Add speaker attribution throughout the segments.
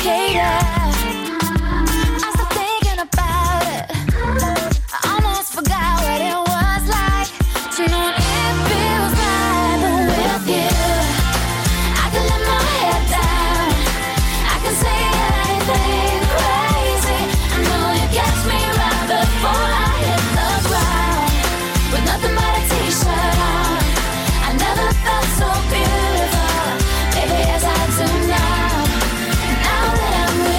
Speaker 1: complicated. I start thinking about it. I almost forgot what it was like to know it feels right, but with you, I can let my head down. I can say anything crazy. I know you catch me right before I hit the ground with nothing but a t-shirt on. I never felt so beautiful, baby, as I do now. Now that I'm with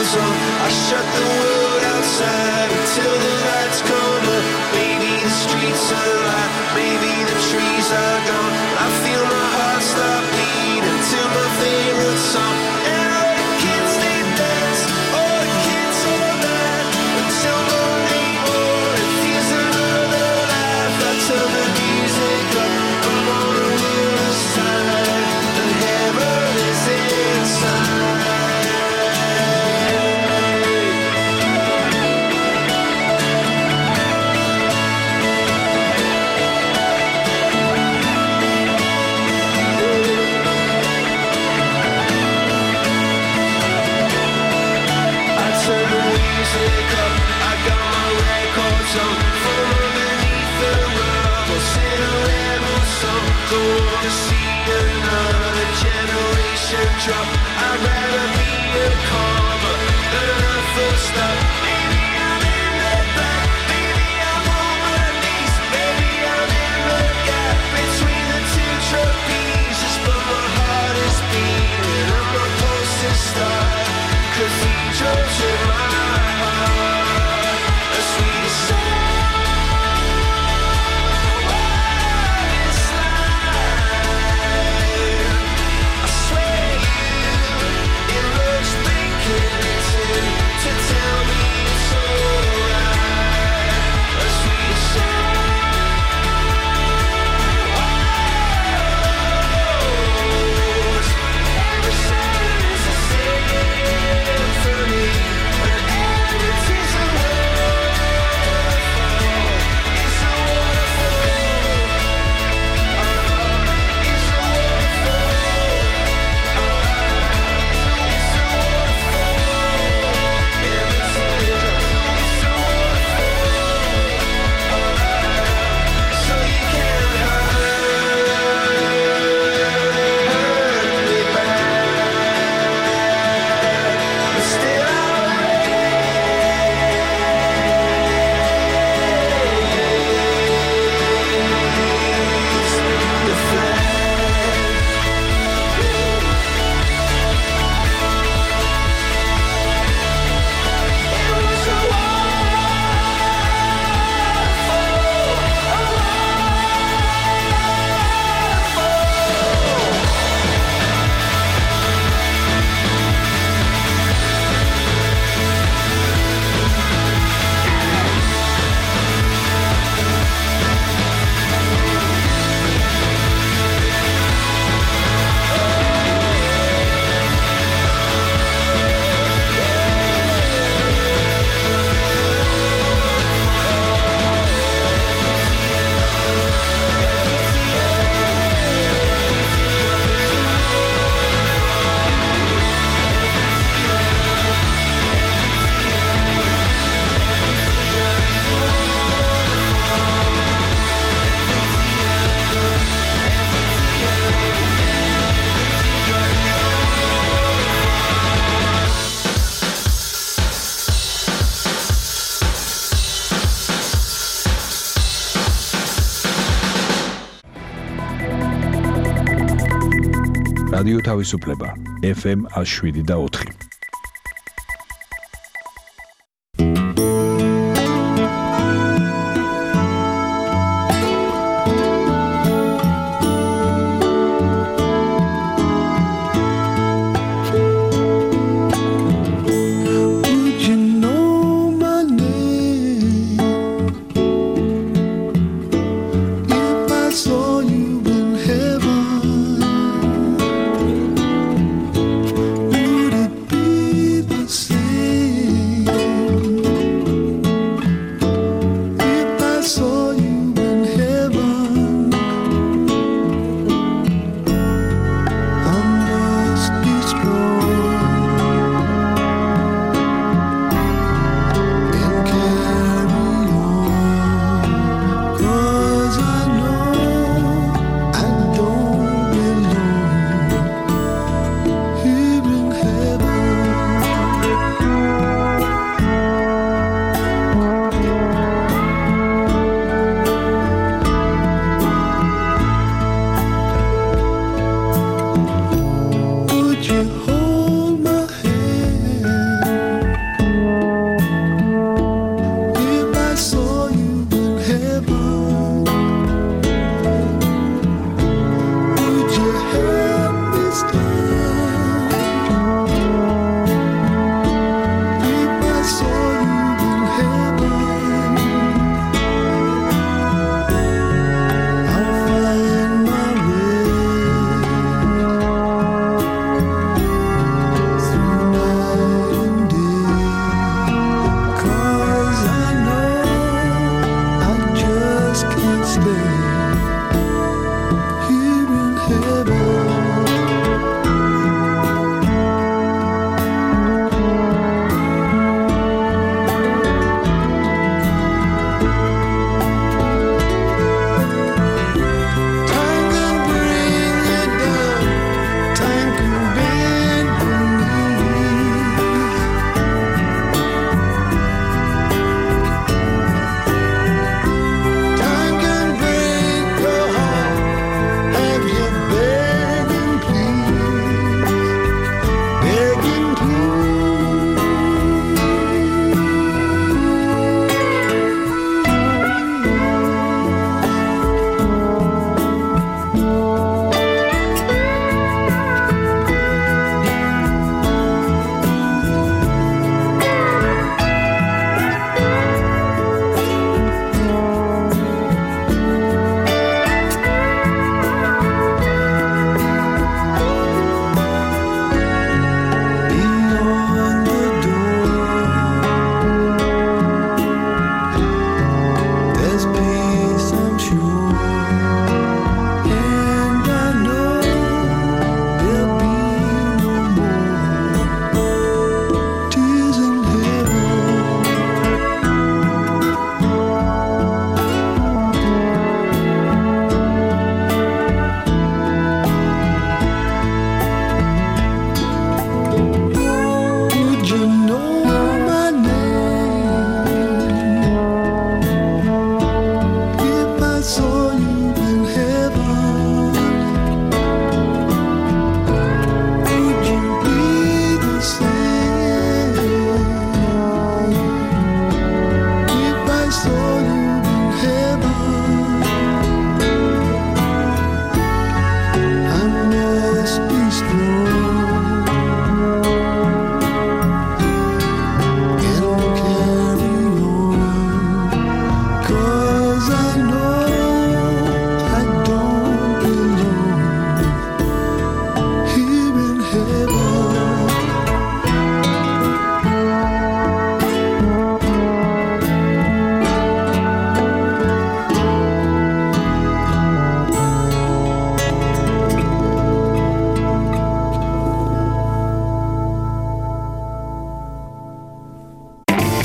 Speaker 2: goes on. I shut the world outside until the lights come up. Maybe the streets are alive, maybe the trees are gone. I feel my heart stop beating to my favorite song. And all the kids they dance, all the kids all night until Monday morning feels another life. I turn the music up, I'm on the world's side. The heaven is inside. Drop. I'd rather be a comma than a full stop. Maybe I'm in the back, maybe I'm on my knees, maybe I'm in the gap between the two trapezes, but my heart is beating and my pulse is starting. Cathedrals in my heart, a sweet sound.
Speaker 3: რადიო თავისუფლება FM 107.4.
Speaker 2: Would it be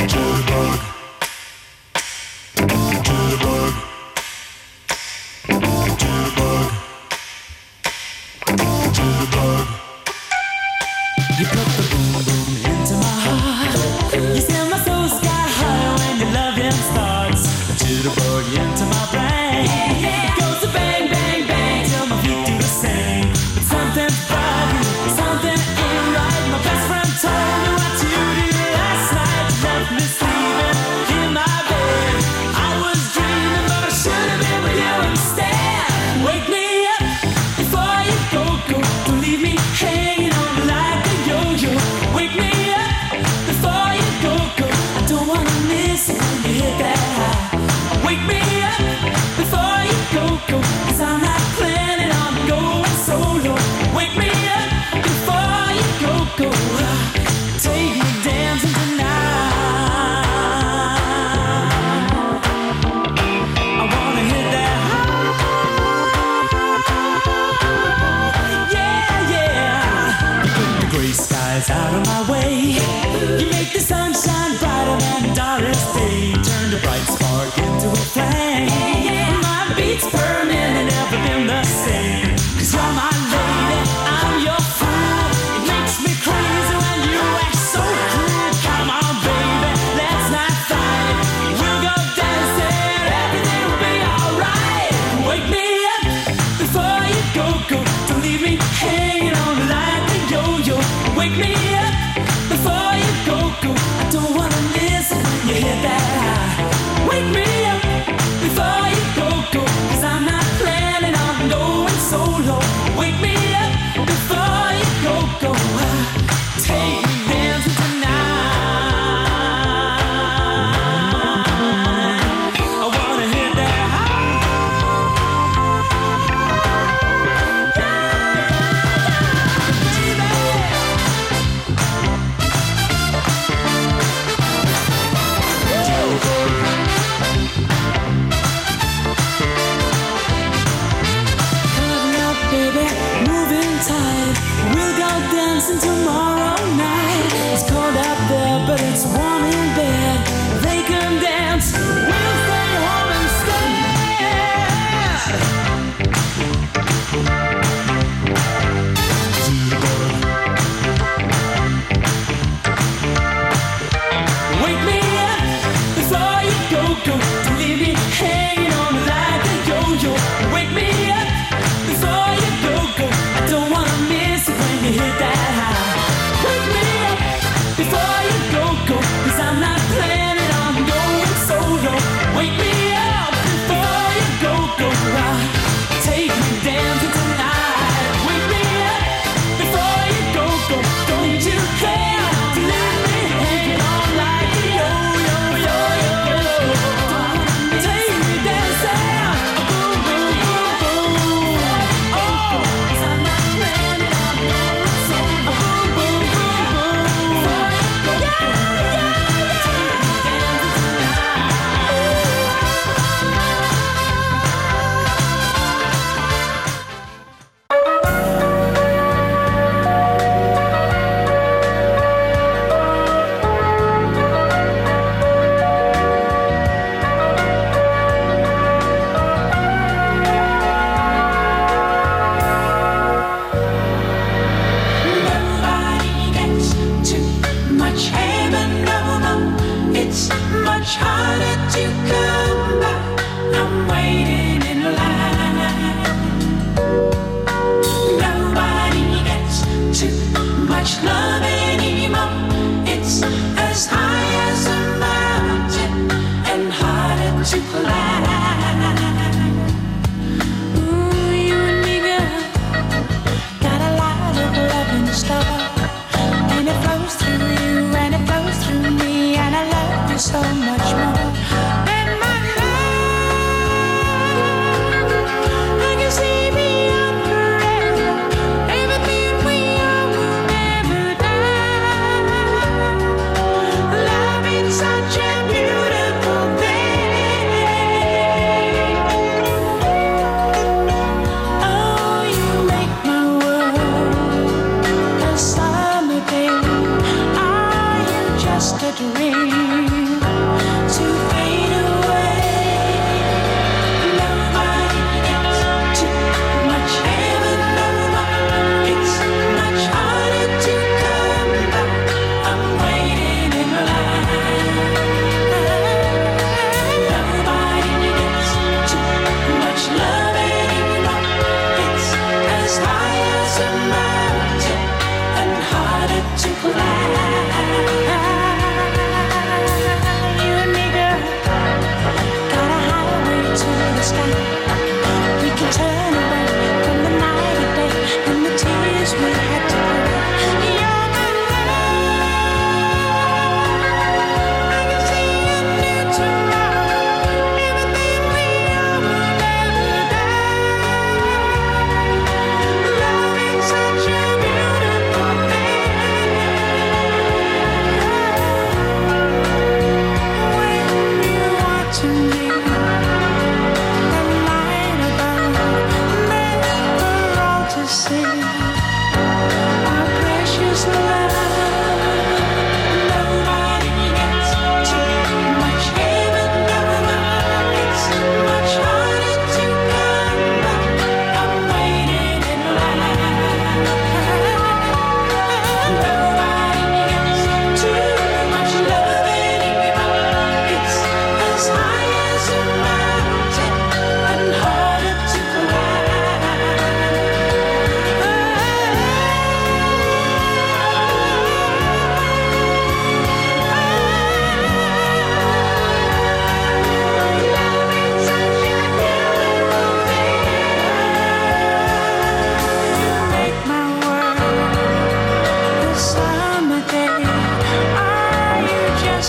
Speaker 1: dream.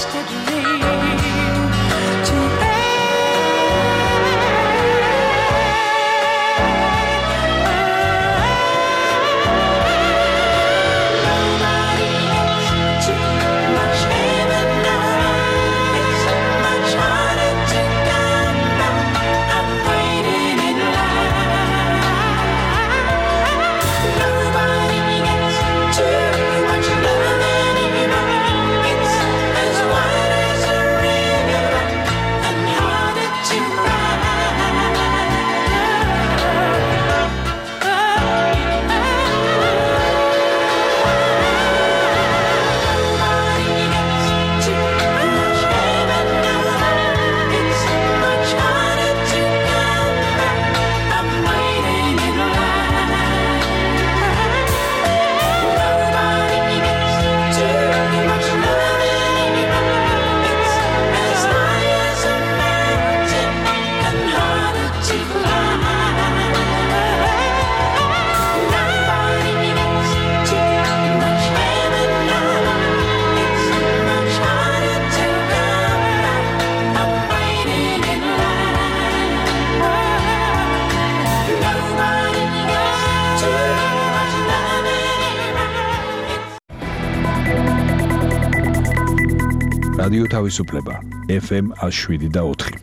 Speaker 3: რადიო თავისუფლება FM 107.4.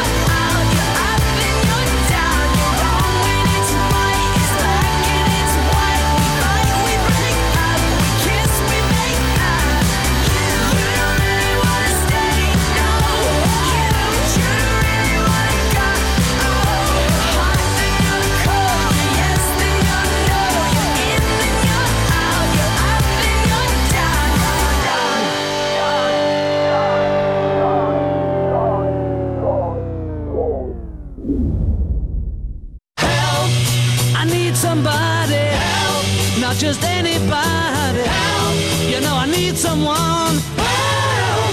Speaker 1: It's
Speaker 4: somebody help, not just anybody help. You know I need someone help.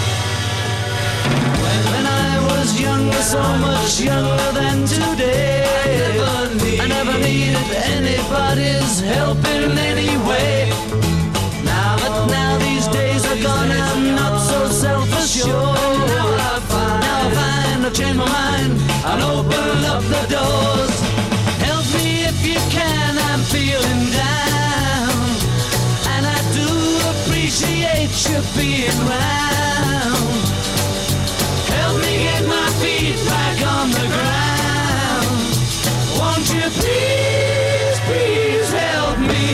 Speaker 4: When I was younger, so much younger than today, I never needed anybody's help in any way. But now these days are gone, I'm not so self-assured. Now I find I've changed my mind, I'll open up the doors. Help me if you can, I'm feeling down, and I do appreciate you being round. Help me get my feet back on the ground. Won't you please, please help me?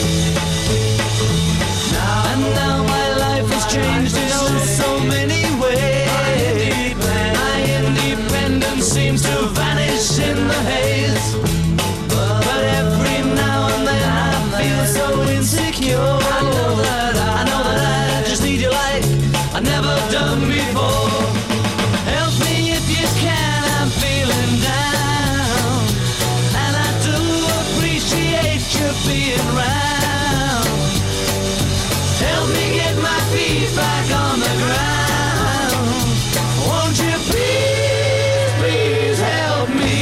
Speaker 4: Now my life has changed in so many ways. My independence seems to vanish in the haze. But every now and then I feel so insecure. I know that I just need you like I've never done before. Help me if you can, I'm feeling down, and I do appreciate you being round. Help me get my feet back on the ground. Won't you please, please help me?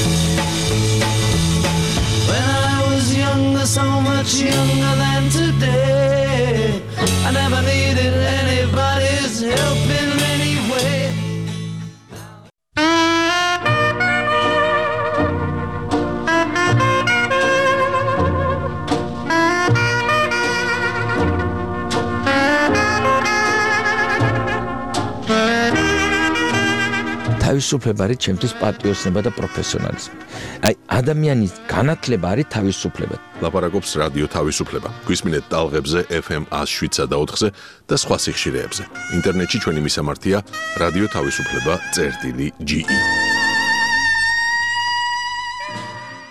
Speaker 4: When I was younger, so much younger than today, I never needed anybody's help in any way.
Speaker 5: თავისუფლება არის ჩემთვის პატრიოტიზმი და პროფესიონალიზმი. აი ადამიანის განათლება არის თავისუფლება.
Speaker 6: ლაპარაკობს რადიო თავისუფლება. გვისმინეთ ტალღებზე FM 107 და 4-ზე და სხვა სიხშირეებზე. ინტერნეტში ჩვენი მისამართია რადიო თავისუფლება.ge